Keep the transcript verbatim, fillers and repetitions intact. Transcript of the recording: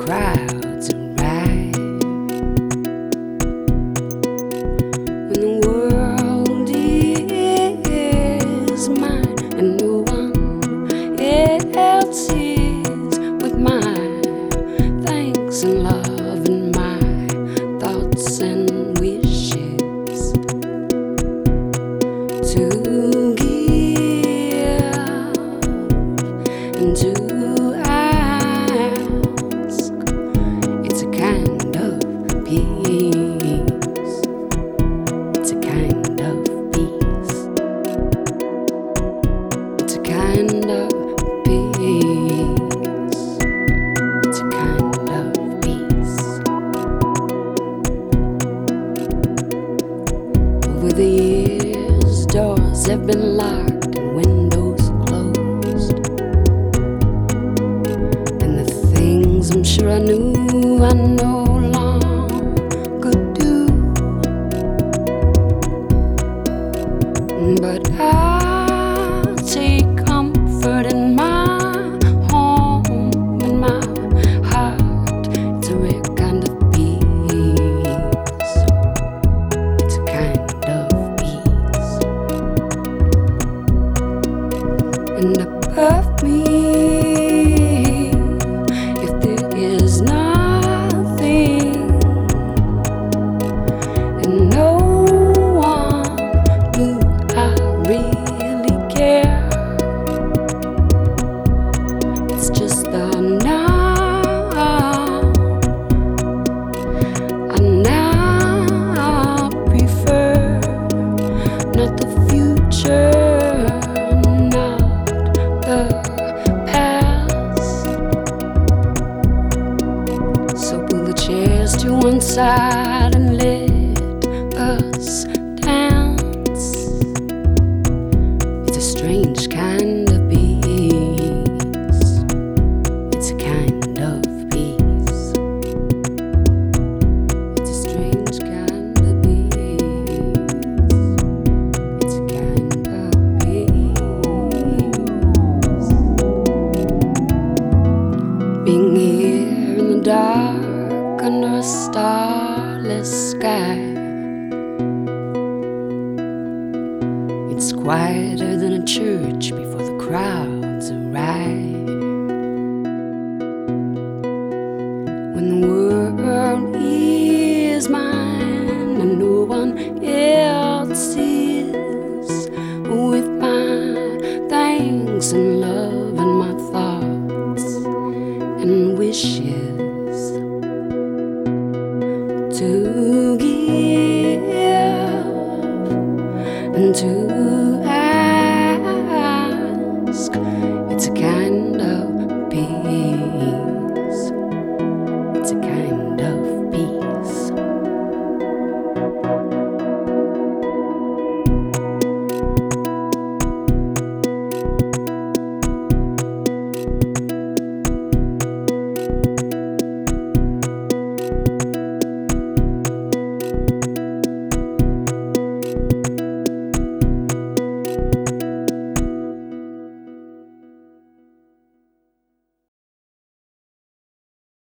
crowds arrive. When the world is mine and no one else is, with my thanks and love and my thoughts and wishes to give and to ask. It's a kind of peace. It's a kind of peace. It's a kind of peace. It's a kind of peace. Over the years, doors have been locked and windows closed, and the things I'm sure I knew I no longer do. But I take comfort in my home, in my heart. It's a rare kind of peace. It's a kind of peace. And above me, if there is nothing and no one, do I really care? It's just the now. I now prefer not the future, not the past. So pull the chairs to one side and let us dance. It's a strange kind of peace. It's a kind of peace. It's a strange kind of peace. It's a kind of peace. Being here in the dark under a starless sky, it's quieter than a church before the crowds arrive. When the world is mine and no one else is, with my thanks and love and my thoughts and wishes